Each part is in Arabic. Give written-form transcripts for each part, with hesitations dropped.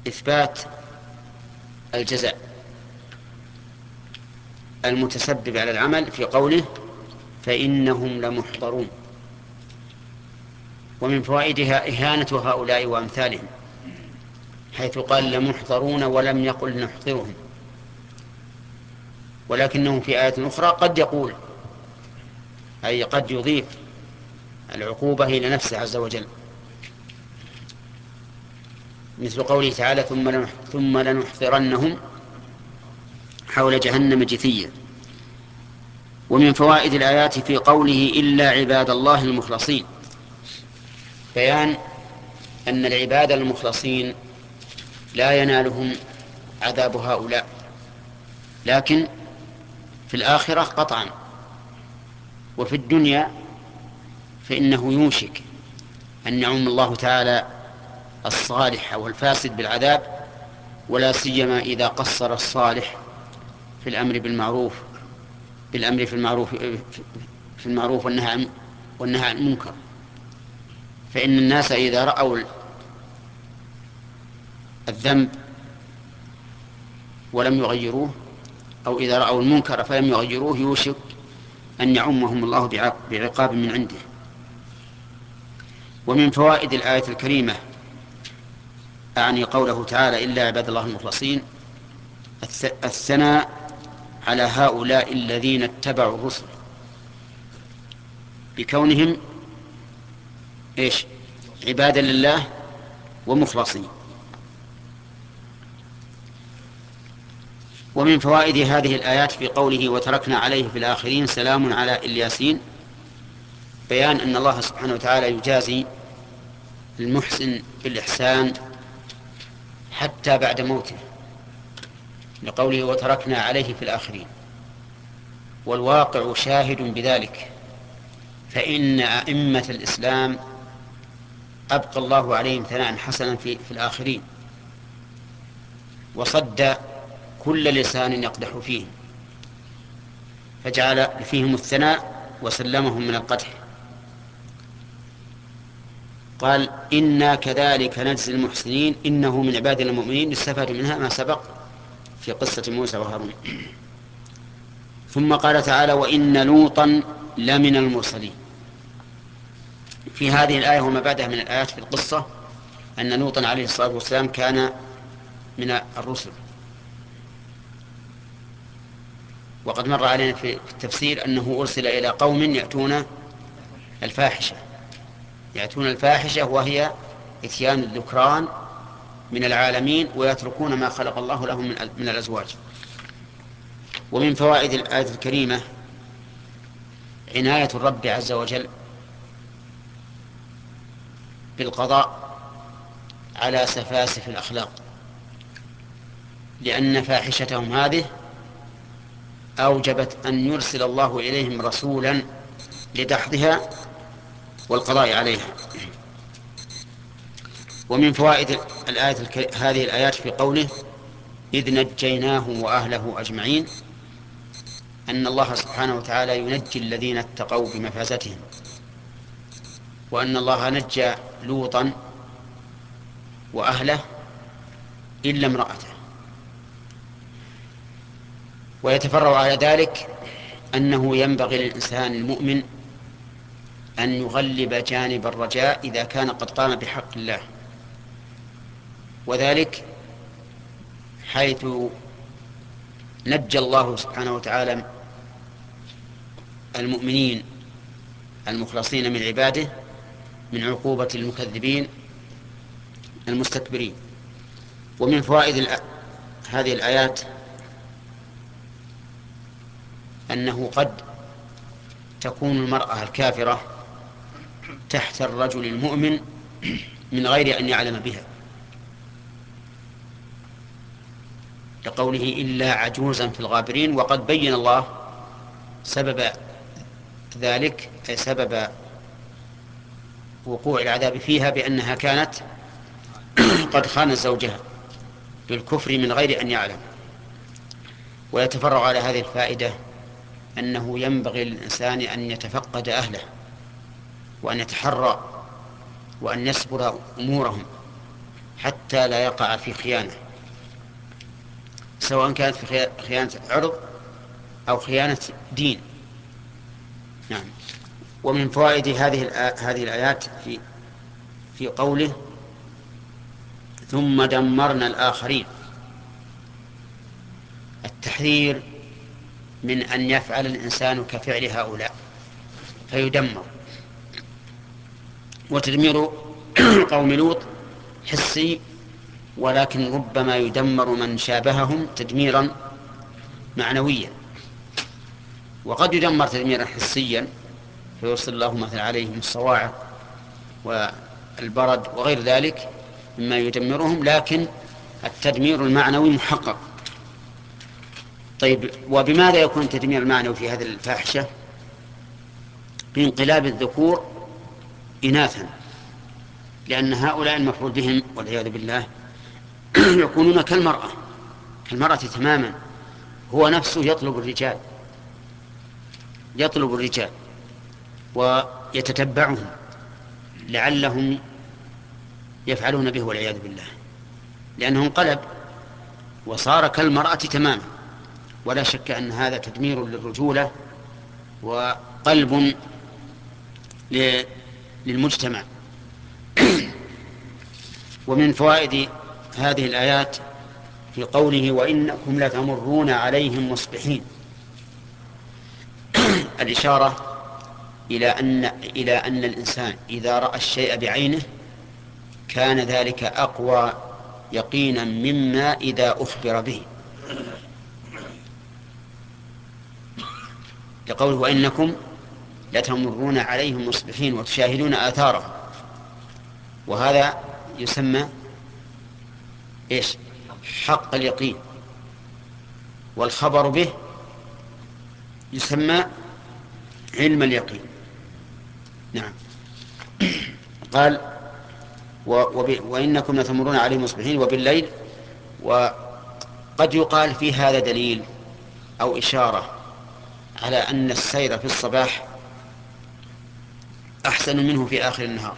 إثبات الجزاء المتسبب على العمل في قوله فإنهم لمحضرون. ومن فوائدها إهانة هؤلاء وأمثالهم، حيث قال لمحضرون ولم يقل نحضرهم، ولكنه في آية أخرى قد يقول، أي قد يضيف العقوبة إلى نفسه عز وجل، مثل قوله تعالى ثم لنحضرنهم حول جهنم جثيا. ومن فوائد الآيات في قوله إلا عباد الله المخلصين بيان أن العباد المخلصين لا ينالهم عذاب هؤلاء، لكن في الآخرة قطعا، وفي الدنيا فإنه يوشك أن يعم الله تعالى الصالح والفاسد بالعذاب، ولا سيما إذا قصر الصالح في الأمر بالمعروف في المعروف والنهي عن المنكر. فإن الناس إذا رأوا الذنب ولم يغيروه، أو إذا رأوا المنكر فلم يغيروه، يوشك أن يعمهم الله بعقاب من عنده. ومن فوائد الآية الكريمة، أعني قوله تعالى إلا عباد الله المخلصين، الثناء على هؤلاء الذين اتبعوا الرسل بكونهم عبادا لله ومخلصين. ومن فوائد هذه الآيات في قوله وتركنا عليه في الآخرين سلام على الياسين، بيان أن الله سبحانه وتعالى يجازي المحسن بالإحسان حتى بعد موته، لقوله وتركنا عليه في الآخرين، والواقع شاهد بذلك، فإن أئمة الإسلام أبقى الله عليهم ثناء حسنا في الآخرين، وصد كل لسان يقدح فيه، فجعل فيهم الثناء وسلمهم من القدح. قال إنا كذلك نجزي المحسنين إنه من عبادنا المؤمنين، استفاد منها ما سبق في قصة موسى وهارون. ثم قال تعالى وإن لوطا لمن المرسلين. في هذه الآية وما بعدها من الآيات في القصة أن لوطا عليه الصلاة والسلام كان من الرسل، وقد مر علينا في التفسير أنه أرسل إلى قوم يأتون الفاحشة وهي إتيان الذكران من العالمين ويتركون ما خلق الله لهم من الأزواج. ومن فوائد الآية الكريمة عناية الرب عز وجل بالقضاء على سفاسف الأخلاق، لأن فاحشتهم هذه أوجبت أن يرسل الله إليهم رسولا لدحضها والقضاء عليها. ومن فوائد هذه الآيات في قوله إذ نجيناه وأهله أجمعين، أن الله سبحانه وتعالى ينجي الذين اتقوا بمفازتهم، وأن الله نجى لوطا وأهله إلا امرأته. ويتفرع على ذلك أنه ينبغي للإنسان المؤمن أن يغلب جانب الرجاء إذا كان قد قام بحق الله، وذلك حيث نجى الله سبحانه وتعالى المؤمنين المخلصين من عباده من عقوبة المكذبين المستكبرين. ومن فوائد هذه الآيات أنه قد تكون المرأة الكافرة تحت الرجل المؤمن من غير أن يعلم بها، لقوله إلا عجوزا في الغابرين، وقد بين الله سبب ذلك، أي سبب وقوع العذاب فيها، بأنها كانت قد خانت زوجها بالكفر من غير أن يعلم. ويتفرع على هذه الفائدة أنه ينبغي للإنسان أن يتفقد أهله وأن يتحرى وأن يصبر أمورهم، حتى لا يقع في خيانة، سواء كانت في خيانة عرض أو خيانة دين. نعم. ومن فوائد هذه الآيات في قوله ثم دمرنا الآخرين، التحذير من أن يفعل الإنسان كفعل هؤلاء فيدمر. وتدمير قوم لوط حسي، ولكن ربما يدمر من شابههم تدميرا معنويا، وقد يدمر تدميرا حسيا فيرسل الله مثلا عليهم الصواعق والبرد وغير ذلك مما يدمرهم، لكن التدمير المعنوي محقق. طيب، وبماذا يكون التدمير المعنوي في هذه الفاحشة؟ بانقلاب الذكور إناثا، لأن هؤلاء المفعول بهم والعياذ بالله يكونون كالمرأة تماما، هو نفسه يطلب الرجال ويتتبعهم لعلهم يفعلون به والعياذ بالله، لأنه انقلب وصار كالمرأة تماما. ولا شك أن هذا تدمير للرجولة وقلب للمجتمع. ومن فوائد هذه الآيات في قوله وإنكم لتمرون عليهم مصبحين، الإشارة إلى أن الإنسان إذا رأى الشيء بعينه كان ذلك أقوى يقينا مما إذا أخبر به، لقوله وإنكم لتمرون عليهم مصبحين وتشاهدون آثارهم، وهذا يسمى إيش؟ حق اليقين، والخبر به يسمى علم اليقين. نعم. قال وإنكم لتمرون عليهم مصبحين وبالليل. وقد يقال في هذا دليل أو إشارة على أن السير في الصباح أحسن منه في آخر النهار،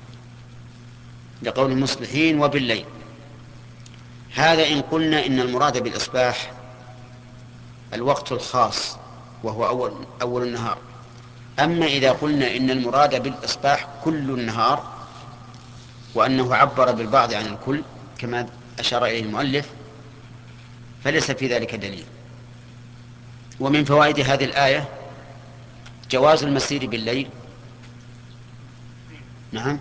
لقول المصبحين وبالليل. هذا إن قلنا إن المراد بالإصباح الوقت الخاص وهو أول النهار. أما إذا قلنا إن المراد بالإصباح كل النهار، وأنه عبر بالبعض عن الكل كما أشار إليه المؤلف، فليس في ذلك دليل. ومن فوائد هذه الآية جواز المسير بالليل. نعم.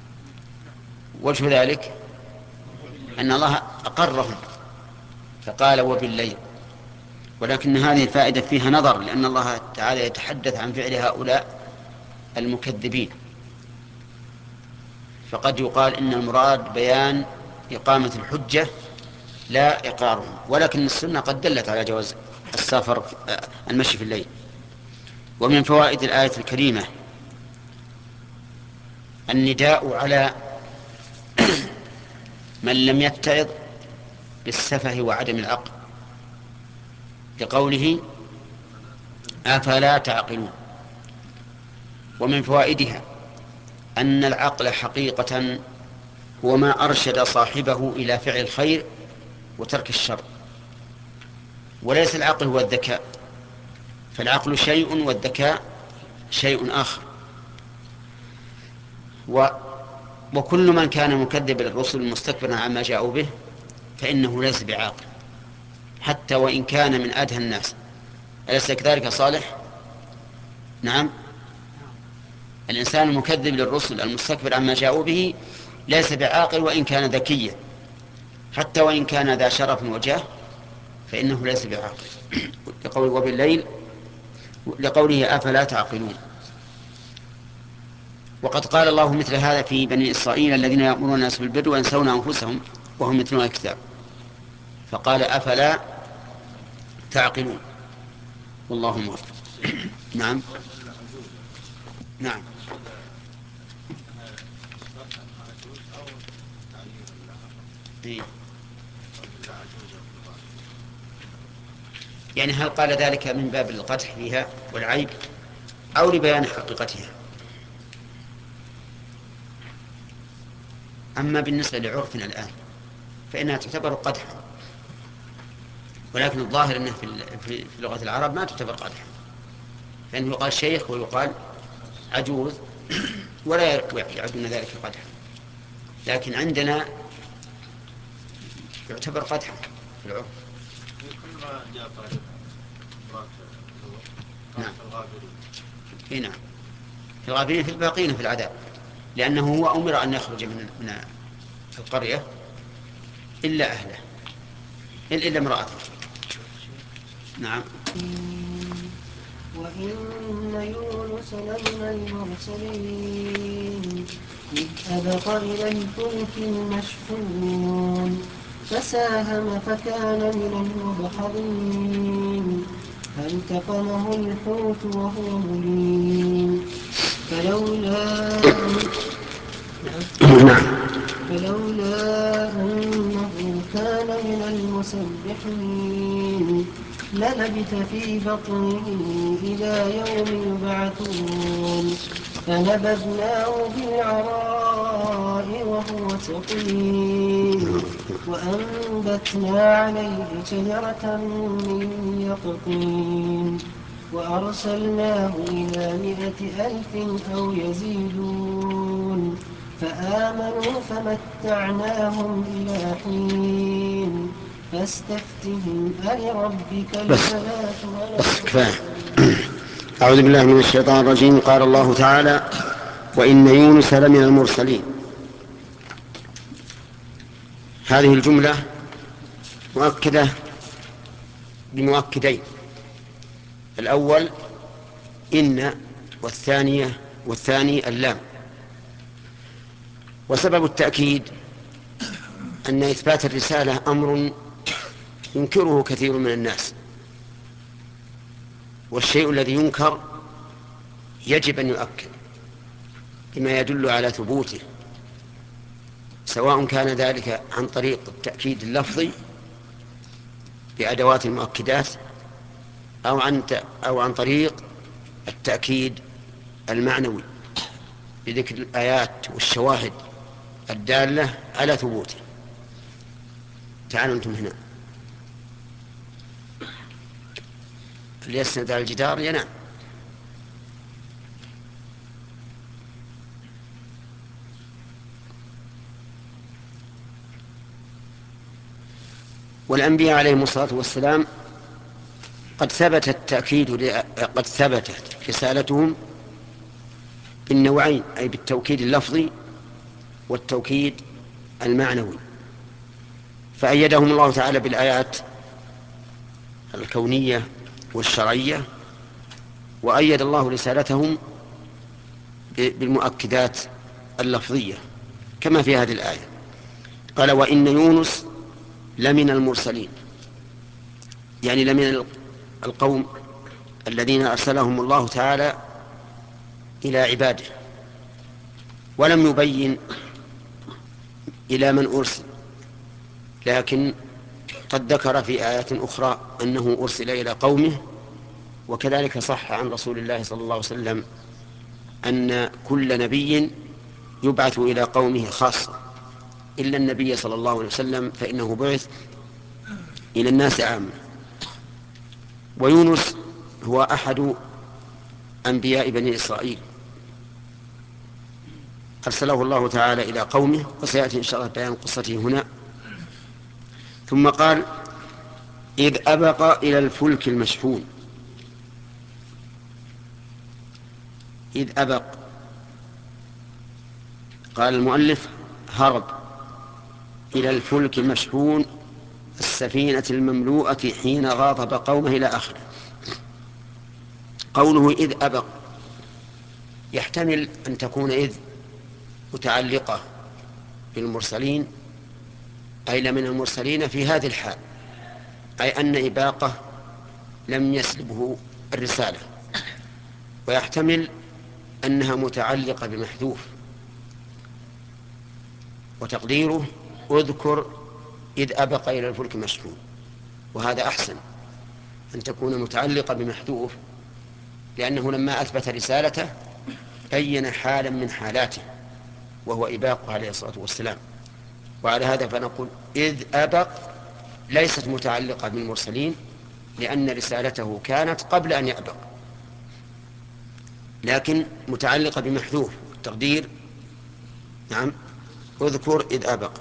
وجه ذلك أن الله أقرهم فقال وبالليل، ولكن هذه الفائدة فيها نظر، لأن الله تعالى يتحدث عن فعل هؤلاء المكذبين، فقد يقال إن المراد بيان إقامة الحجة لا إقرارهم، ولكن السنة قد دلت على جواز السفر المشي في الليل. ومن فوائد الآية الكريمة النداء على من لم يتعظ بالسفه وعدم العقل، لقوله أفلا تعقلون. ومن فوائدها أن العقل حقيقة هو ما أرشد صاحبه إلى فعل الخير وترك الشر، وليس العقل هو الذكاء، فالعقل شيء والذكاء شيء آخر. وكل من كان مكذبا للرسل مستكبرا عما جاءوا به فإنه ليس بعاقل، حتى وإن كان من أدهى الناس. أليس كذلك صالح؟ نعم. الإنسان المكذب للرسل المستكبر عما جاءوا به ليس بعاقل وإن كان ذكيا، حتى وإن كان ذا شرف وجاه فإنه ليس بعاقل. لقوله وبالليل، لقوله أفلا تعقلون. وقد قال الله مثل هذا في بني إسرائيل الذين يأمرون الناس بالبر وينسون أنفسهم وهم يتلون الكتاب، فقال أفلا تعقلون، والله موفق. نعم. نعم. يعني هل قال ذلك من باب القدح فيها والعيب أو لبيان حقيقتها؟ أما بالنسبة لعرفنا الآن فإنها تعتبر قدحا، ولكن الظاهر أنه في لغة العرب ما تعتبر قدحا، لأنه يقال شيخ ويقال عجوز ولا يعدون ذلك قدحا، لكن عندنا يعتبر قدحا في العرف. كل ما جاء طارئ امرأة نعم. في الغابرين. نعم، في الغابرين في الباقين في العذاب، لأنه هو أمر أن يخرج من القرية إلا أهله إلا امرأته. نعم. وإن يونس لمن المرسلين إذ أبق إلى الفلك المشحون فساهم فكان من المدحضين فالتقمه الحوت وهو مليم فلولا أنه كان من المسبحين للبث في بطنه إلى يوم يبعثون فنبذناه بالعراء وهو سقيم وأنبتنا عليه شجرة من يقطين وأرسلناه إلى 100,000 أو يزيدون فآمنوا فمتعناهم إلى حين فاستفتهم ألربك البنات كفاية. أعوذ بالله من الشيطان الرجيم. قال الله تعالى: وإن يونس لمن المرسلين. هذه الجملة مؤكدة بمؤكدين: الأول إن، والثاني اللام. وسبب التأكيد أن إثبات الرسالة أمر ينكره كثير من الناس، والشيء الذي ينكر يجب أن يؤكد بما يدل على ثبوته، سواء كان ذلك عن طريق التأكيد اللفظي بأدوات المؤكدات أو عن طريق التأكيد المعنوي بذكر الآيات والشواهد الدالة على ثبوته. تعالوا أنتم هنا، ليسند على الجدار ينام. والأنبياء عليهم الصلاة والسلام قد ثبتت رسالتهم بالنوعين، أي بالتوكيد اللفظي والتوكيد المعنوي، فأيدهم الله تعالى بالآيات الكونية والشرعية، وأيد الله رسالتهم بالمؤكدات اللفظية كما في هذه الآية. قال: وإن يونس لمن المرسلين، يعني لمن القوم الذين أرسلهم الله تعالى إلى عباده، ولم يبين إلى من أرسل، لكن قد ذكر في آيات أخرى أنه أرسل إلى قومه. وكذلك صح عن رسول الله صلى الله عليه وسلم أن كل نبي يبعث إلى قومه خاصة، إلا النبي صلى الله عليه وسلم فإنه بعث إلى الناس عامة. ويونس هو أحد أنبياء بني إسرائيل، أرسله الله تعالى إلى قومه، وسيأتي إن شاء الله بيان قصته هنا. ثم قال: إذ أبق إلى الفلك المشحون. إذ أبق، قال المؤلف: هرب إلى الفلك المشحون، السفينة المملوءة حين غاضب قومه إلى آخره. قوله إذ أبق يحتمل أن تكون إذ متعلقة بالمرسلين، أي لمن المرسلين في هذه الحال، أي أن إباقة لم يسلبه الرسالة. ويحتمل أنها متعلقة بمحذوف، وتقديره: اذكر إذ أبق إلى الفلك المشحون. وهذا أحسن، أن تكون متعلقة بمحذوف، لأنه لما أثبت رسالته بين حالا من حالاته، وهو إباقه عليه الصلاة والسلام. وعلى هذا فنقول إذ أبق ليست متعلقة بالمرسلين، لأن رسالته كانت قبل أن يأبق، لكن متعلقة بمحذوف التقدير. نعم، اذكر إذ أبق.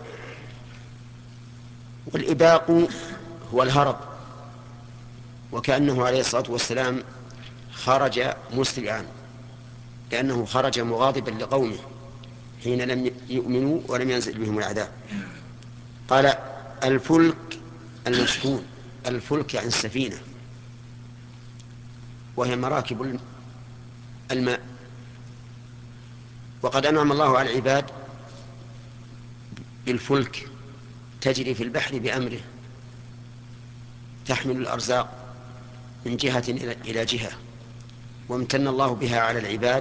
والإباق هو الهرب، وكأنه عليه الصلاة والسلام خرج مسرعا، لأنه خرج مغاضبا لقومه حين لم يؤمنوا ولم ينزل بهم العذاب. قال الفلك المشحون. الفلك يعني السفينة، وهي مراكب الماء. وقد أنعم الله على العباد بالفلك تجري في البحر بأمره، تحمل الأرزاق من جهة إلى جهة، وامتن الله بها على العباد،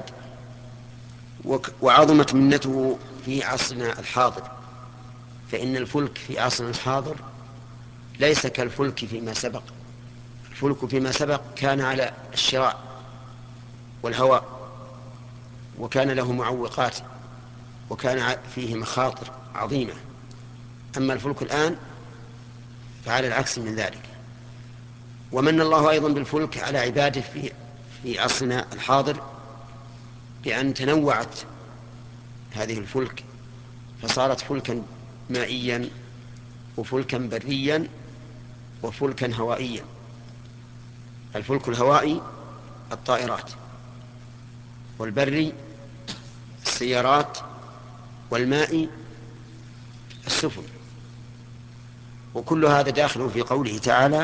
وعظمت منته في عصرنا الحاضر. فإن الفلك في عصرنا الحاضر ليس كالفلك فيما سبق. الفلك فيما سبق كان على الشراع والهواء، وكان له معوقات، وكان فيه مخاطر عظيمة. أما الفلك الآن فعلى العكس من ذلك. ومن الله أيضا بالفلك على عباده في عصرنا الحاضر، بأن تنوعت هذه الفلك، فصارت فلكا مائيا، وفلكا بريا، وفلكا هوائيا. الفلك الهوائي الطائرات، والبري السيارات، والماء السفن. وكل هذا داخل في قوله تعالى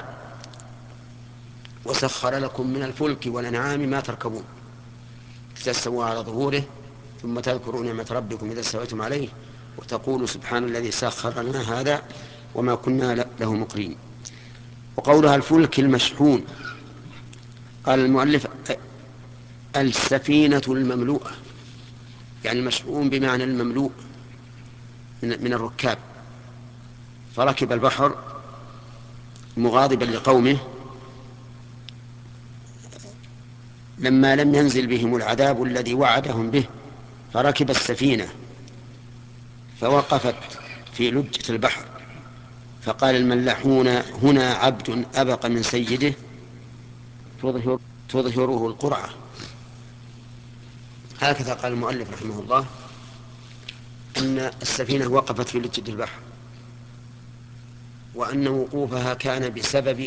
وسخر لكم من الفلك والأنعام ما تركبون لتستووا على ظهوره ثم تذكروا نعمة ربكم إذا استويتم عليه وتقولوا سبحان الذي سخر لنا هذا وما كنا له مقرنين. وقولها الفلك المشحون، قال المؤلف السفينة المملوءة، يعني المشحون بمعنى المملوء من الركاب. فركب البحر مغاضبا لقومه لما لم ينزل بهم العذاب الذي وعدهم به، فركب السفينة فوقفت في لجة البحر، فقال الملاحون هنا عبد أبق من سيده تظهره القرعة. هكذا قال المؤلف رحمه الله، أن السفينة وقفت في لجة البحر، وأن وقوفها كان بسبب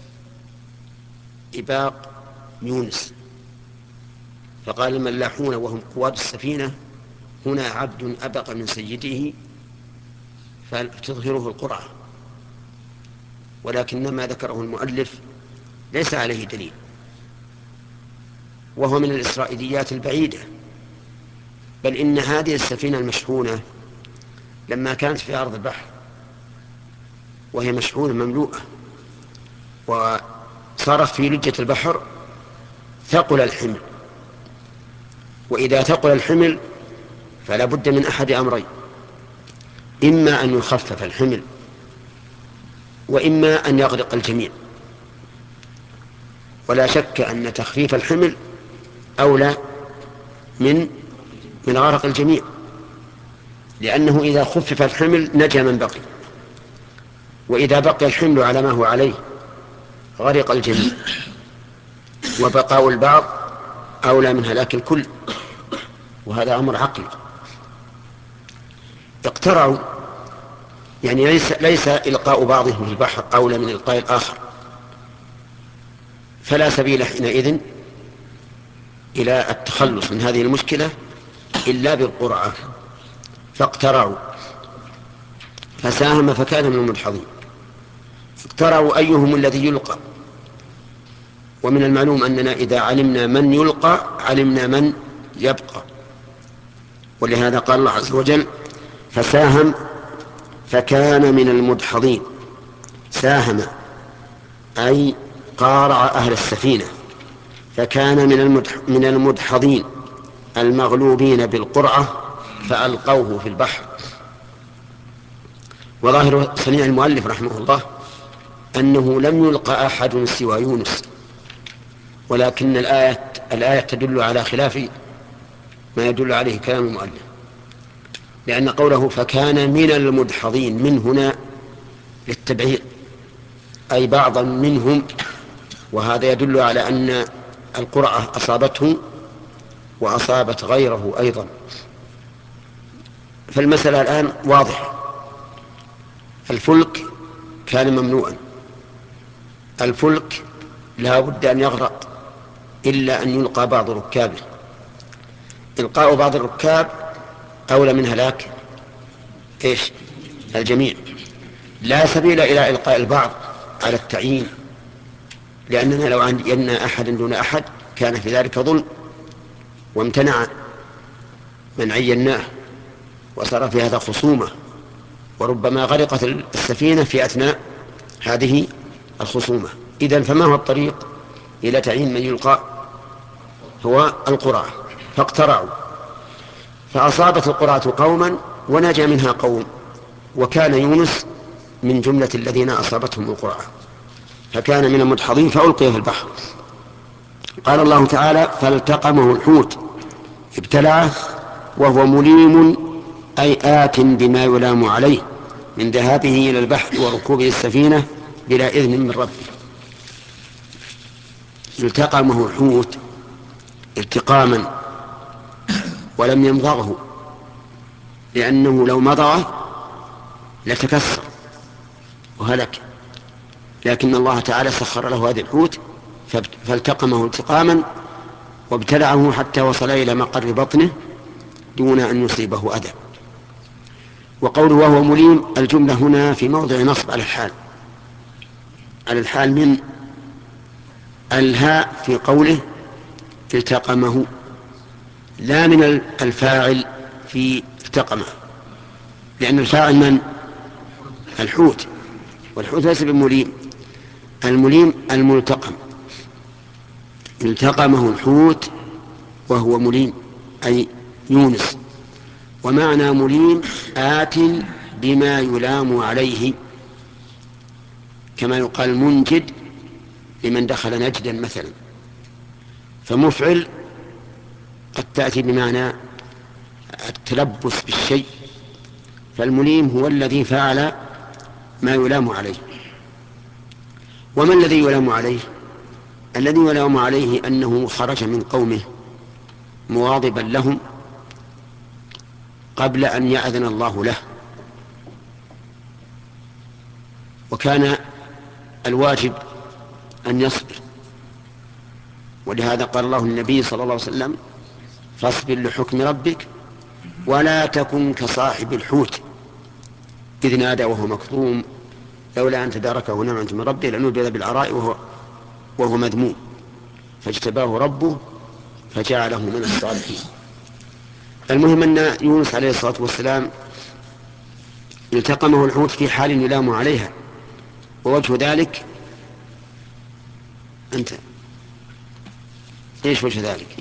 إباق يونس. فقال الملاحون وهم قواد السفينة هنا عبد أبق من سيده فتظهره القرعة. ولكن ما ذكره المؤلف ليس عليه دليل، وهو من الإسرائيليات البعيدة. بل إن هذه السفينة المشحونة لما كانت في أرض البحر وهي مشحونة مملوءة وصارت في لجة البحر ثقل الحمل، وإذا ثقل الحمل فلا بد من أحد أمرين: إما أن يخفف الحمل، وإما أن يغرق الجميع. ولا شك أن تخفيف الحمل أولى من غرق الجميع، لأنه إذا خفف الحمل نجا من بقي، وإذا بقي الحمل على ما هو عليه غرق الجميع، وبقاء البعض أولى من هلاك الكل، وهذا أمر عقلي. اقترعوا، يعني ليس إلقاء بعضهم في البحر أولى من إلقاء الآخر، فلا سبيل حينئذ إلى التخلص من هذه المشكلة إلا بالقرعة. فاقترعوا فساهم فكان من المدحضين. اقترعوا أيهم الذي يلقى، ومن المعلوم أننا إذا علمنا من يلقى علمنا من يبقى، ولهذا قال الله عز وجل فساهم فكان من المدحضين. ساهم أي قارع أهل السفينة، فكان من المدحضين المغلوبين بالقرعة فألقوه في البحر. وظاهر صنيع المؤلف رحمه الله أنه لم يلقى أحد سوى يونس، ولكن الآية تدل على خلاف ما يدل عليه كلام المؤلف. لأن قوله فكان من المدحضين من هنا للتبعير، أي بعضا منهم، وهذا يدل على أن القرعة أصابته وأصابت غيره أيضا. فالمسألة الآن واضحة. الفلك كان ممنوعا، الفلك لا بد أن يغرق إلا أن يلقى بعض ركابه. إلقاء بعض الركاب أولى من هلاك الجميع. لا سبيل إلى إلقاء البعض على التعيين، لأننا لو عينا أحد دون أحد كان في ذلك ظلم، وامتنع من عيناه وصار في هذا خصومة، وربما غرقت السفينة في أثناء هذه الخصومة. إذن فما هو الطريق إلى تعيين من يلقى؟ هو القرعة. فاقترعوا فأصابت القرعة قوما ونجا منها قوم، وكان يونس من جملة الذين أصابتهم القرعة، فكان من المدحضين فألقي في البحر. قال الله تعالى فالتقمه الحوت ابتلعه وهو مليم، أي آت بما يلام عليه من ذهابه إلى البحر وركوبه السفينة بلا إذن من ربه. التقمه الحوت التقاما ولم يمضغه، لأنه لو مضغه لتكسر وهلك، لكن الله تعالى سخر له هذا الحوت فالتقمه التقاما وابتلعه حتى وصل إلى مقر بطنه دون أن يصيبه أذى. وقوله وهو مليم الجملة هنا في موضع نصب على الحال من الهاء في قوله التقمه، لا من الفاعل في التقمه، لأن الفاعل من؟ الحوت، والحوت ليس بمليم، المليم الملتقم. التقمه الحوت وهو مليم أي يونس. ومعنى مليم آت بما يلام عليه، كما يقال منجد لمن دخل نجدا مثلا. فمفعل قد تأتي بمعنى التلبس بالشيء، فالمليم هو الذي فعل ما يلام عليه. وما الذي يلام عليه؟ الذي يلام عليه أنه خرج من قومه مواظبا لهم قبل أن يأذن الله له، وكان الواجب أن يصبر، ولهذا قال الله للنبي صلى الله عليه وسلم فاصبر لحكم ربك ولا تكن كصاحب الحوت إذ نادى وهو مكظوم لولا أن تداركه نعمة من ربه لنبذ بالعراء وهو مذموم فاجتباه ربه فجعله من الصالحين. المهم أن يونس عليه الصلاة والسلام التقمه الحوت في حال يلام عليها، ووجه ذلك أنت إيش وجه ذلك؟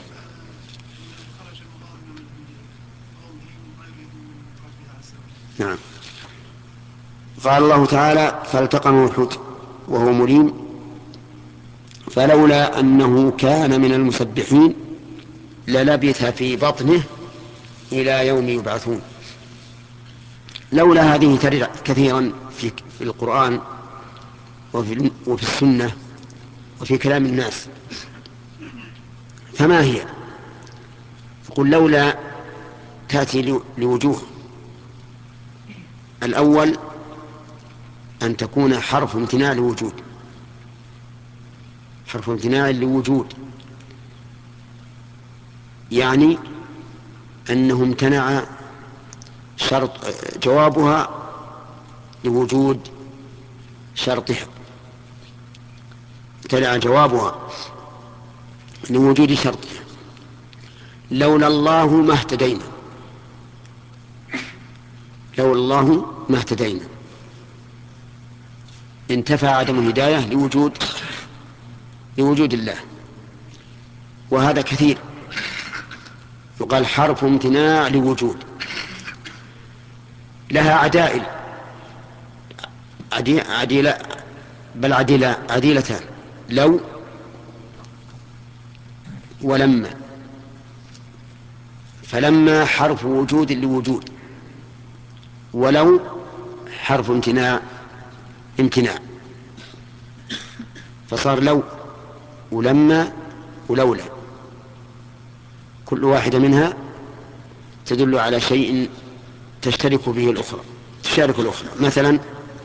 نعم. قال الله تعالى فالتقمه الحوت وهو مليم فلولا أنه كان من المسبحين للبث في بطنه إلى يوم يبعثون. لولا هذه ترد كثيرا في القرآن وفي السنة وفي كلام الناس. فما هي؟ يقول لولا تأتي لوجوه. الأول أن تكون حرف امتناع لوجود، حرف امتناع لوجود، يعني أنه امتنع شرط جوابها لوجود شرطها، امتنع جوابها لوجود شرطها. لولا الله ما اهتدينا، لولا الله ما اهتدينا، انتفى عدم الهداية لوجود الله. وهذا كثير، يقال حرف امتناع لوجود. لها عدائل عديلة بل عديلتان، لو ولما. فلما حرف وجود لوجود ولو حرف امتناع فصار لو ولما ولولا، كل واحدة منها تدل على شيء تشترك الأخرى. مثلا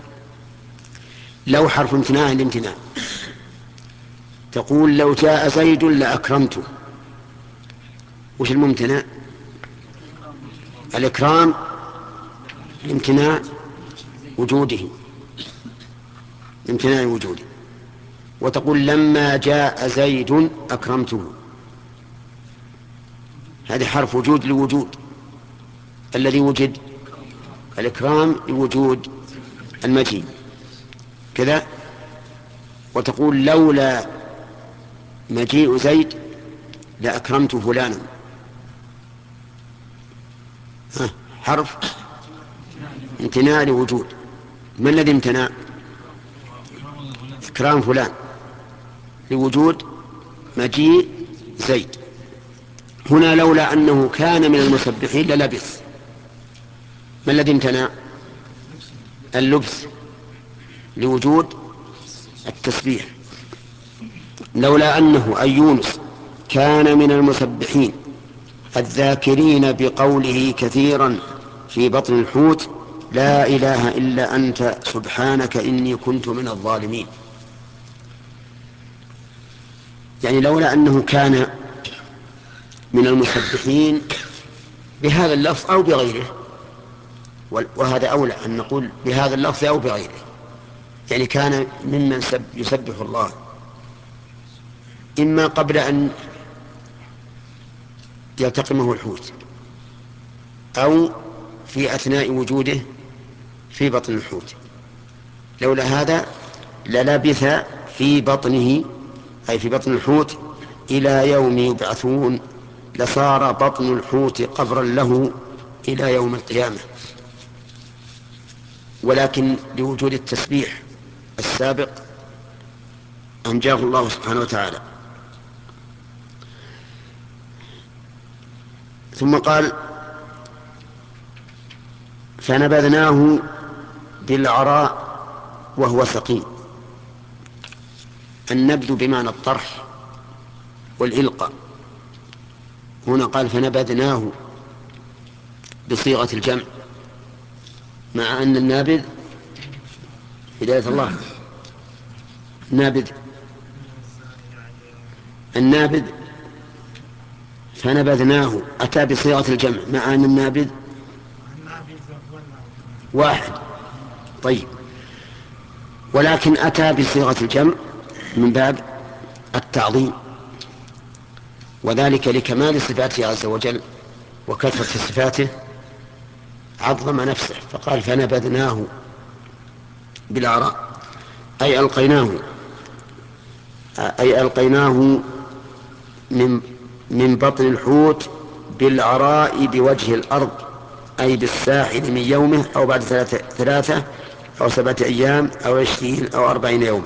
لو حرف امتناع الامتناع، تقول لو جاء زيد لأكرمته. وش الممتنع؟ الإكرام امتناع وجوده، امتناع وجوده. وتقول لما جاء زيد أكرمته، هذا حرف وجود لوجود، الذي وجد الإكرام لوجود المجيء كذا. وتقول لولا مجيء زيد لأكرمت فلانا، حرف امتناع لوجود. ما الذي امتنع؟ إكرام فلان لوجود مجيء زيد. هنا لولا أنه كان من المسبحين للبث. ما الذي امتنع؟ اللبث لوجود التسبيح. لولا أنه أي يونس كان من المسبحين الذاكرين بقوله كثيرا في بطن الحوت لا إله إلا أنت سبحانك إني كنت من الظالمين. يعني لولا أنه كان من المسبحين بهذا اللفظ أو بغيره، وهذا أولى أن نقول بهذا اللفظ أو بغيره، يعني كان ممن يسبح الله إما قبل أن يلتقمه الحوت أو في أثناء وجوده في بطن الحوت. لولا هذا للبث في بطنه أي في بطن الحوت إلى يوم يبعثون، لصار بطن الحوت قبرا له إلى يوم القيامة. ولكن لوجود التسبيح السابق أنجاه الله سبحانه وتعالى. ثم قال فنبذناه بالعراء وهو سقيم. النبذ بمعنى الطرح والإلقاء. هنا قال فنبذناه بصيغة الجمع، مع أن النابذ هداية الله النابذ فنبذناه أتى بصيغة الجمع مع أن النابذ واحد. طيب، ولكن أتى بصيغة الجمع من باب التعظيم، وذلك لكمال صفاته عز وجل وكثرة صفاته عظم نفسه، فقال فنبذناه بالعراء أي ألقيناه من بطن الحوت بالعراء بوجه الأرض، أي بالساحل من يومه أو بعد 3 أو 7 أيام أو 20 أو 40 يوما.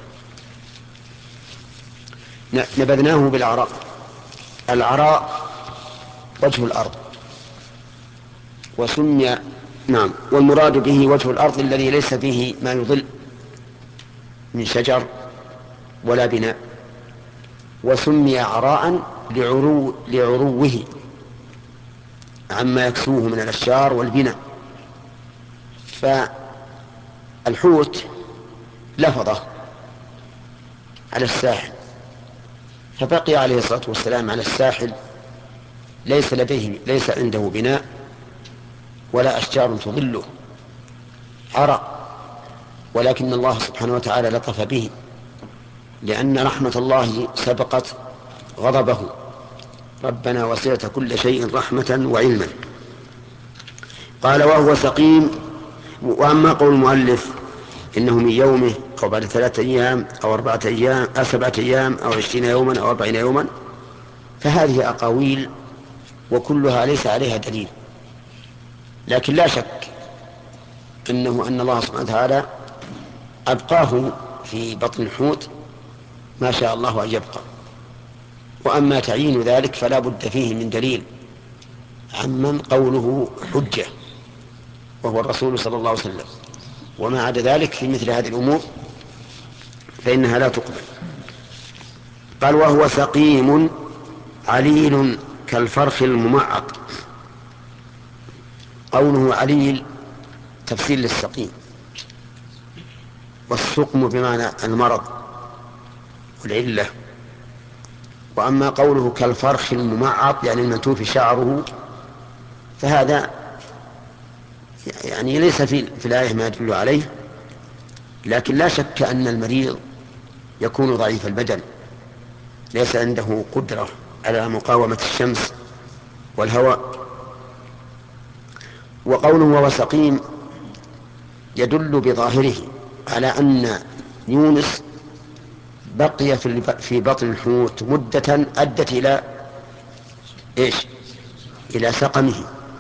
نبذناه بالعراء. العراء وجه الأرض، وسمي والمراد به وجه الأرض الذي ليس فيه ما يضل من شجر ولا بناء، وسمي عراء لعروه عما يكسوه من الأشجار والبناء. فالحوت لفظه على الساحل، فبقي عليه الصلاة والسلام على الساحل ليس عنده بناء ولا أشجار تظله، عرق، ولكن الله سبحانه وتعالى لطف به، لأن رحمة الله سبقت غضبه. ربنا وسعت كل شيء رحمة وعلما. قال وهو سقيم. وأما قول المؤلف إنه من يومه أو بعد 3 أيام أو 4 أيام أو 7 أيام أو 20 يوما أو 40 يوما، فهذه أقاويل وكلها ليس عليها دليل. لكن لا شك أن الله سبحانه وتعالى أبقاه في بطن الحوت ما شاء الله أن يبقى. وأما تعيين ذلك فلا بد فيه من دليل عمن قوله حجة. وهو الرسول صلى الله عليه وسلم. وما عدا ذلك في مثل هذه الأمور فإنها لا تقبل. قال وهو سقيم عليل كالفرخ الممعط. قوله عليل تفسير للسقيم، والسقم بمعنى المرض والعلة. وأما قوله كالفرخ الممعط يعني المنتوف شعره فهذا يعني ليس في الآية ما يدل عليه، لكن لا شك أن المريض يكون ضعيف البدن ليس عنده قدرة على مقاومة الشمس والهواء. وقوله وهو سقيم يدل بظاهره على أن يونس بقي في بطن الحوت مدة أدت إلى إيش؟ إلى سقمه.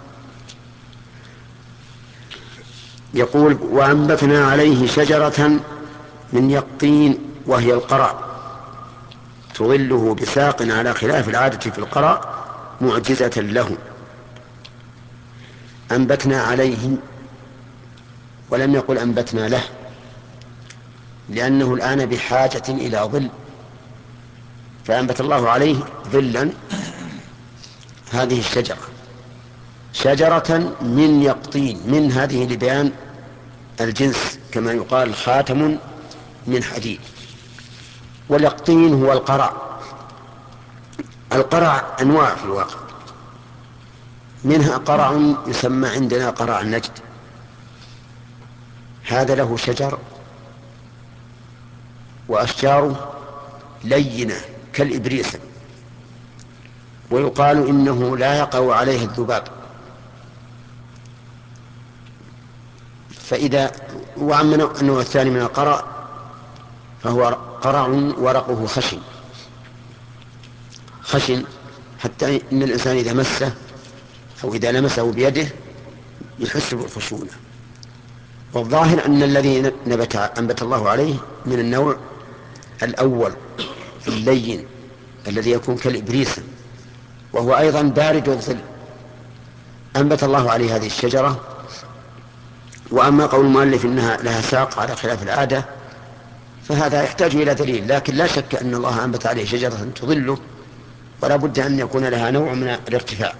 يقول وأنبتنا عليه شجرة من يقطين وهي القرع تظله بساق على خلاف العادة في القرع معجزة له. أنبتنا عليه ولم يقل أنبتنا له، لأنه الآن بحاجة إلى ظل، فأنبت الله عليه ظلا هذه الشجرة، شجرة من يقطين، من هذه لبيان الجنس كما يقال خاتم من حديد. واليقطين هو القرع. القرع أنواع في الواقع، منها قرع يسمى عندنا قرع النجد، هذا له شجر وأشجاره لينة كالإبريس، ويقال إنه لا يقع عليه الذباب. وأما النوع الثاني من القرع فهو قرع ورقه خشن حتى إن الإنسان إذا مسه أو إذا لمسه بيده يحس بالخشونة. والظاهر أن الذي أنبت الله عليه من النوع الأول اللين الذي يكون كالإبريس، وهو أيضا بارد الظل، أنبت الله عليه هذه الشجرة. وأما قول المؤلف إنها لها ساق على خلاف العادة فهذا يحتاج إلى دليل، لكن لا شك أن الله أنبت عليه شجرة تظله ولا بد أن يكون لها نوع من الارتفاع.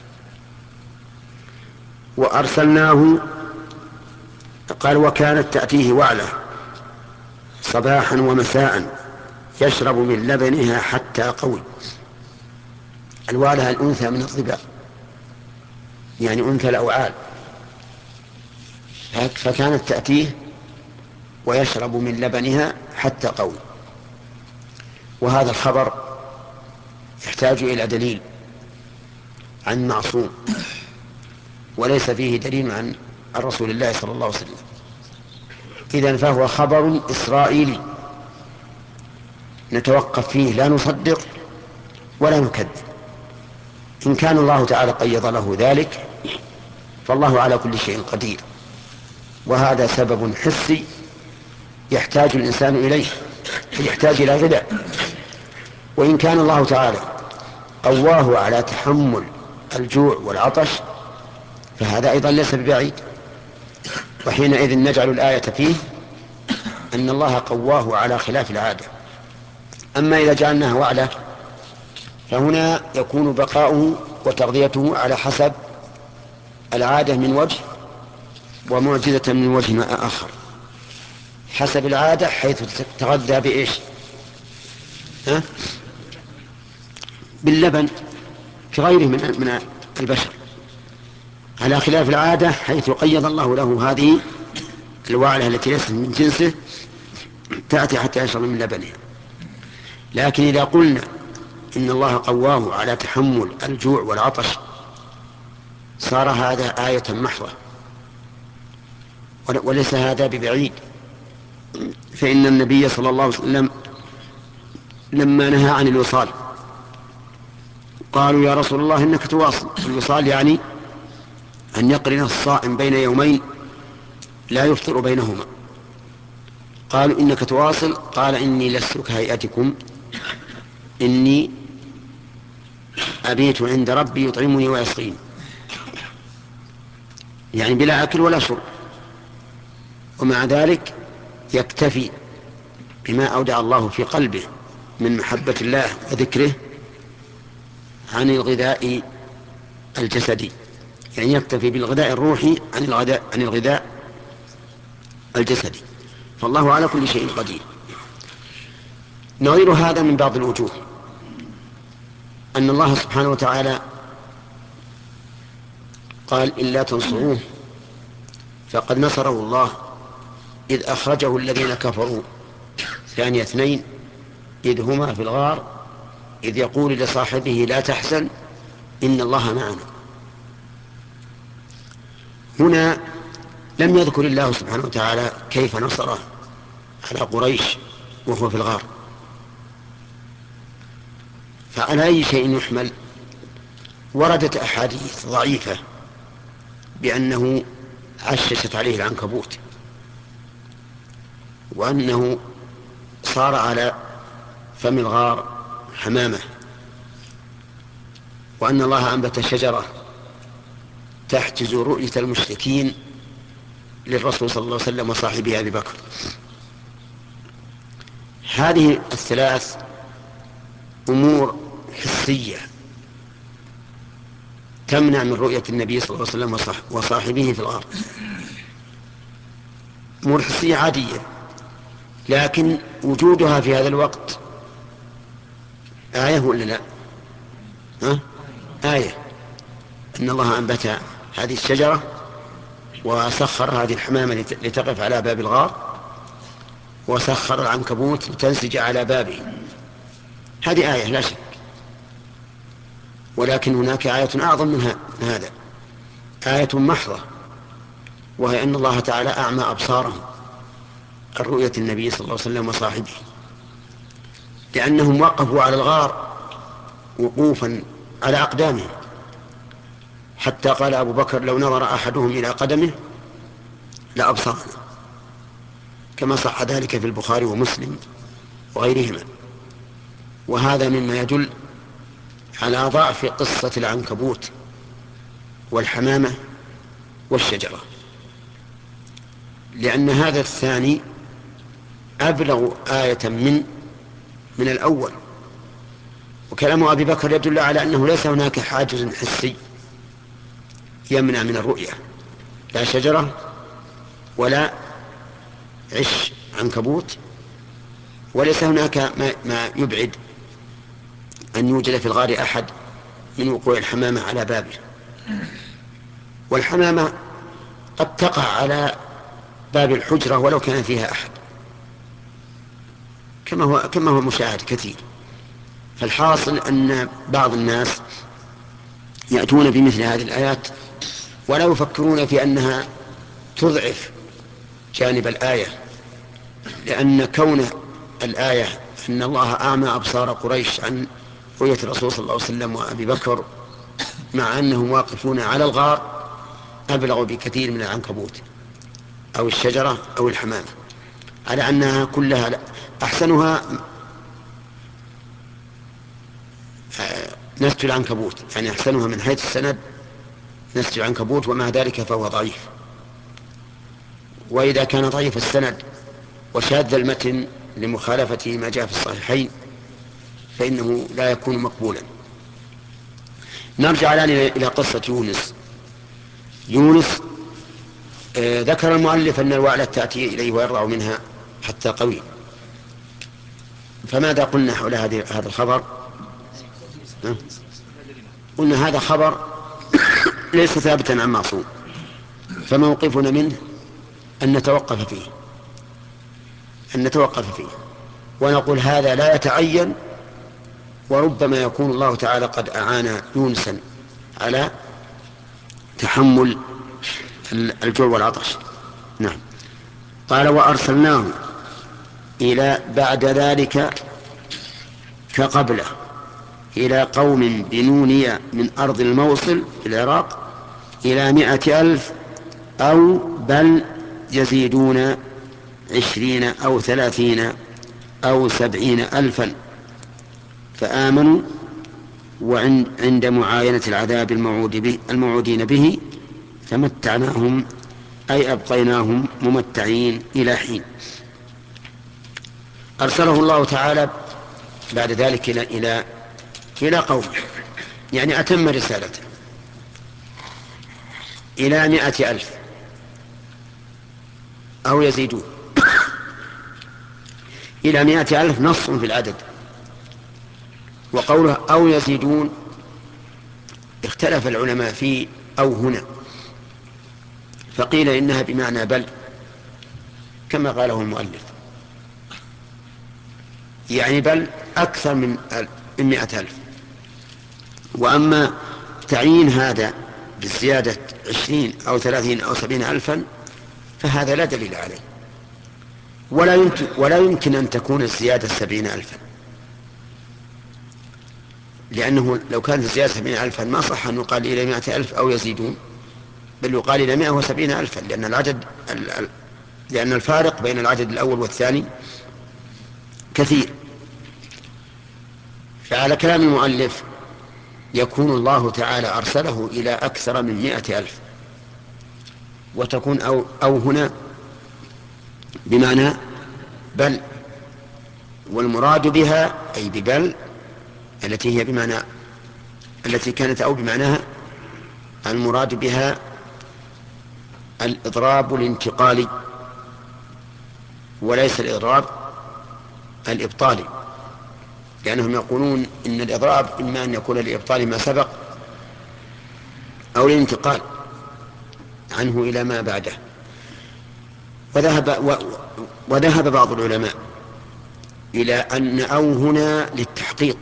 وأرسلناه قال وكانت تأتيه وعلة صباحا ومساء يشرب من لبنها حتى قوي. الوعلة الأنثى من الظباء، يعني أنثى الأوعال، فكانت تأتيه ويشرب من لبنها حتى قوي. وهذا الخبر يحتاج إلى دليل عن معصوم، وليس فيه دليل عن رسول الله صلى الله عليه وسلم. إذن فهو خبر إسرائيلي نتوقف فيه، لا نصدق ولا نكذب. إن كان الله تعالى قيض له ذلك فالله على كل شيء قدير، وهذا سبب حسي يحتاج الإنسان إليه، يحتاج إلى غذاء. وإن كان الله تعالى قواه على تحمل الجوع والعطش فهذا أيضا ليس ببعيد، وحينئذ نجعل الآية فيه أن الله قواه على خلاف العادة. أما إذا جعلناها وعلة فهنا يكون بقاؤه وتغذيته على حسب العادة من وجه، ومعجزة من وجه آخر. حسب العادة حيث تغذى بإيش؟ باللبن كغيره من البشر، على خلاف العادة حيث قيض الله له هذه الوعلة التي ليست من جنسه تأتي حتى يشرب من لبنها. لكن إذا قلنا إن الله قواه على تحمل الجوع والعطش صار هذا آية محضة، وليس هذا ببعيد. فإن النبي صلى الله عليه وسلم لما نهى عن الوصال قالوا يا رسول الله إنك تواصل. الوصال يعني أن يقرن الصائم بين يومين لا يفطر بينهما. قالوا إنك تواصل، قال إني لست كهيئتكم، إني أبيت عند ربي يطعمني ويسقيني. يعني بلا أكل ولا شرب، ومع ذلك يكتفي بما أودع الله في قلبه من محبة الله وذكره عن الغذاء الجسدي، يعني يكتفي بالغذاء الروحي عن الغذاء الجسدي. فالله على كل شيء قدير. نظير هذا من بعض الوجوه أن الله سبحانه وتعالى قال إلا تنصروه فقد نصره الله إذ أخرجه الذين كفروا ثاني اثنين إذ هما في الغار إذ يقول لصاحبه لا تحزن إن الله معنا. هنا لم يذكر الله سبحانه وتعالى كيف نصره على قريش وهو في الغار، فعلى أي شيء يحمل؟ وردت أحاديث ضعيفة بأنه عششت عليه العنكبوت، وأنه صار على فم الغار حمامة، وأن الله أنبت شجرة تحجز رؤية المشركين للرسول صلى الله عليه وسلم وصاحبه أبي بكر. هذه الثلاث أمور حسية تمنع من رؤية النبي صلى الله عليه وسلم وصاحبه في الغار، أمور حسية عادية، لكن وجودها في هذا الوقت آية ولا لا؟ آية. أن الله أنبت هذه الشجرة وسخر هذه الحمامة لتقف على باب الغار، وسخر العنكبوت لتنسج على بابه. هذه آية لا شك، ولكن هناك آية أعظم من هذا، آية محضة، وهي أن الله تعالى أعمى أبصارهم عن رؤية النبي صلى الله عليه وسلم وصاحبه، لأنهم وقفوا على الغار وقوفا على أقدامهم، حتى قال أبو بكر لو نظر أحدهم إلى قدمه لأبصرنا، كما صح ذلك في البخاري ومسلم وغيرهما. وهذا مما يدل على ضعف قصة العنكبوت والحمامة والشجرة، لأن هذا الثاني أبلغ آية من الأول. وكلام أبي بكر يدل على أنه ليس هناك حاجز حسي يمنع من الرؤية، لا شجرة ولا عش عنكبوت، وليس هناك ما يبعد أن يوجد في الغار أحد من وقوع الحمامة على بابه. والحمامة قد تقع على باب الحجرة ولو كان فيها أحد، كما هو مشاهد كثير. فالحاصل أن بعض الناس يأتون بمثل هذه الآيات ولا يفكرون في أنها تضعف جانب الآية، لأن كون الآية أن الله أعمى أبصار قريش عن رؤية الرسول صلى الله عليه وسلم وأبي بكر مع أنهم واقفون على الغار أبلغ بكثير من العنكبوت أو الشجرة أو الحمامة، على أنها كلها أحسنها نسج العنكبوت، يعني أحسنها من حيث السند نسج العنكبوت، ومع ذلك فهو ضعيف. وإذا كان ضعيف السند وشاذ المتن لمخالفة ما جاء في الصحيحين فإنه لا يكون مقبولا. نرجع الآن إلى قصة يونس. ذكر المؤلف أن الوعلة تأتي إليه ويرضع منها حتى قوي. فماذا قلنا حول هذا الخبر؟ قلنا هذا خبر ليس ثابتا عن معصوم، فموقفنا منه أن نتوقف فيه ونقول هذا لا يتعين، وربما يكون الله تعالى قد أعان يونسا على تحمل الجوع والعطش. نعم. قال وأرسلناه إلى بعد ذلك كقبله إلى قوم بنونية من أرض الموصل في العراق إلى 100,000 أو بل يزيدون 20 أو 30 أو 70,000 فآمنوا. وعند معاينة العذاب الموعودين به فمتعناهم أي أبقيناهم ممتعين إلى حين. أرسله الله تعالى بعد ذلك إلى قوم، يعني أتم رسالته إلى 100,000 أو يزيدون. إلى 100,000 نص في العدد، وقوله أو يزيدون اختلف العلماء في أو هنا، فقيل إنها بمعنى بل كما قاله المؤلف، يعني بل أكثر من 100,000. وأما تعيين هذا بالزيادة 20 أو 30 أو 70 ألفا فهذا لا دليل عليه، ولا يمكن أن تكون الزيادة 70 ألفا، لأنه لو كانت الزيادة 70 ألفا ما صح أن يقال إلى 100,000 أو يزيدون، بل يقال إلى 170 ألفا، لأن الفارق بين العدد الأول والثاني كثير. فعلى كلام المؤلف يكون الله تعالى أرسله إلى أكثر من 100,000، وتكون أو هنا بمعنى بل، والمراد بها أي ببل التي هي بمعنى التي كانت أو بمعناها، المراد بها الإضراب الانتقالي وليس الإضراب الإبطالي، لأنهم يقولون إن الإضراب إما أن يكون لإبطال ما سبق أو للانتقال عنه إلى ما بعده. وذهب بعض العلماء إلى أن أو هنا للتحقيق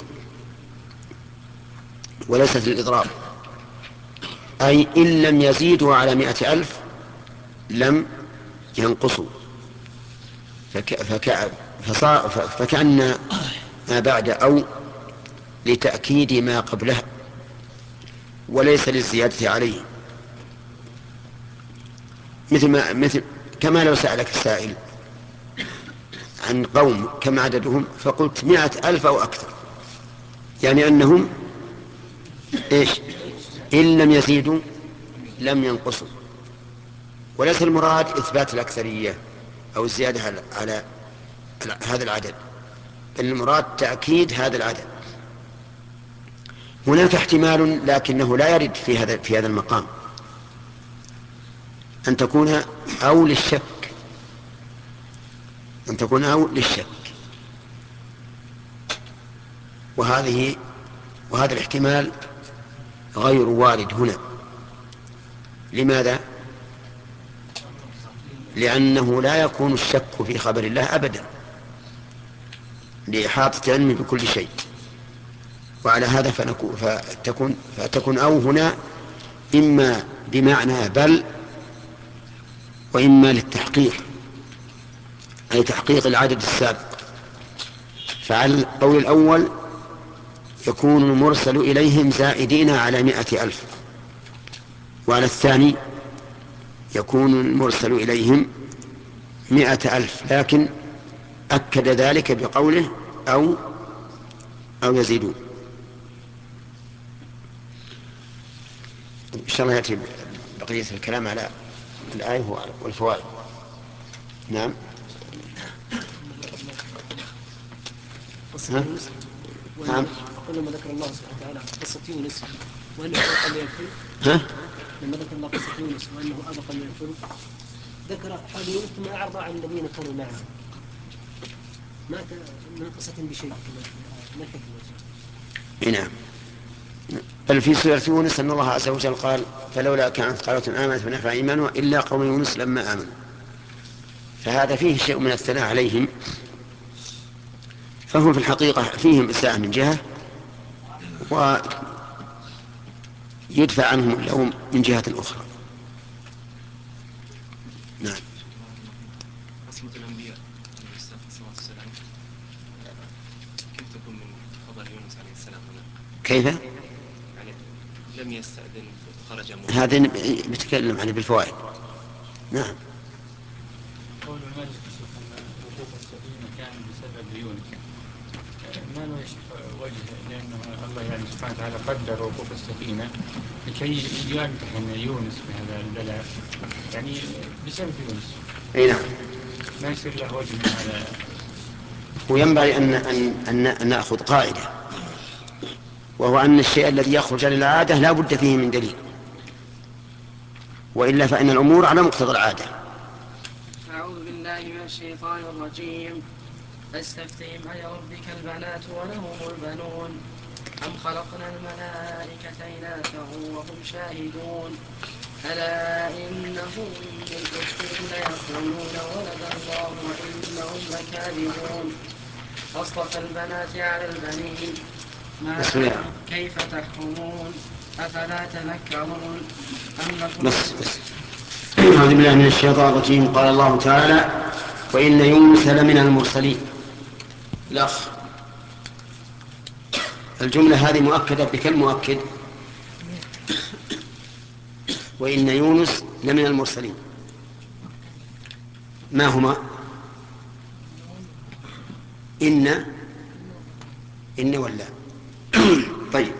وليست للإضراب، أي إن لم يزيدوا على 100,000 لم ينقصوا، فكأن ما بعد أو لتأكيد ما قبلها وليس للزيادة عليه. مثل كما لو سألك السائل عن قوم كم عددهم فقلت 100,000 أو أكثر، يعني أنهم إيش؟ إن لم يزيدوا لم ينقصوا، وليس المراد إثبات الأكثرية أو الزيادة على هذا العدد، بل المراد تأكيد هذا العدد. هناك احتمال لكنه لا يرد في هذا المقام، أن تكون أو للشك، وهذا الاحتمال غير وارد هنا. لماذا؟ لأنه لا يكون الشك في خبر الله أبدا لإحاطة علمه بكل شيء، وعلى هذا فتكون أو هنا إما بمعنى بل وإما للتحقيق، أي تحقيق العدد السابق. فعلى القول الأول يكون المرسل إليهم زائدين على 100,000، وعلى الثاني يكون المرسل إليهم 100,000، لكن أكد ذلك بقوله أو يزيدون. إن شاء الله يأتي بقية الكلام على الآية والفوائد. نعم. نعم. لما ذكر الله سبحانه وتعالى قصة يونس وأنه أبقى من الفلك، لما ذكر الله قصة يونس وأنه أبقى من الفلك ذكر حال يونس ثم أعرض عن الذين كانوا معه، ما ناقصة بشيء كما ما الحكمة؟ نعم. بل في سورة يونس أن الله عز وجل قال فلولا كانت قرية آمنت فنفع إيمانها إلا قوم يونس لما آمنوا، فهذا فيه شيء من الثناء عليهم، فهم في الحقيقة فيهم إساءة من جهة ويدفع عنهم اللوم من جهة أخرى. نعم. عصمة الأنبياء عليه الصلاة والسلام كيف تكون من خبر يونس عليه السلام هنا؟ كيف؟ يعني لم يستأذن خرج موسى، هذا بتكلم عنه بالفوائد. نعم. قول المالك شيخ أن وقوف السفينة كان بسبب يونس، ما له وجه، لأنه الله يعني سبحانه وتعالى قدر وقوف السفينة لكي يمتحن يونس بهذا البلاء يعني بسبب يونس. اي نعم. ما يصير له وجه من هذا. وينبغي أن نأخذ قاعدة، وهو أن الشيء الذي يخرج عن العادة لا بد فيه من دليل، وإلا فإن الأمور على مقتضى العادة. أعوذ بالله من الشيطان الرجيم. فاستفتهم ألربك البنات ولهم البنون أم خلقنا الملائكة إناثا وهم شاهدون ألا إنهم من إفكهم ليقولون ولد الله وإنهم لكاذبون أصطفى البنات على البنين ما كيف تحكمون أفلا تذكرون أم لكم بس. أعوذ بالله من الشيطان الرجيم. قال الله تعالى: وإن يونس لمن المرسلين. الأخ، الجملة هذه مؤكدة بكم مؤكد؟ وإن يونس لمن المرسلين. ما هما؟ إن ولا طيب.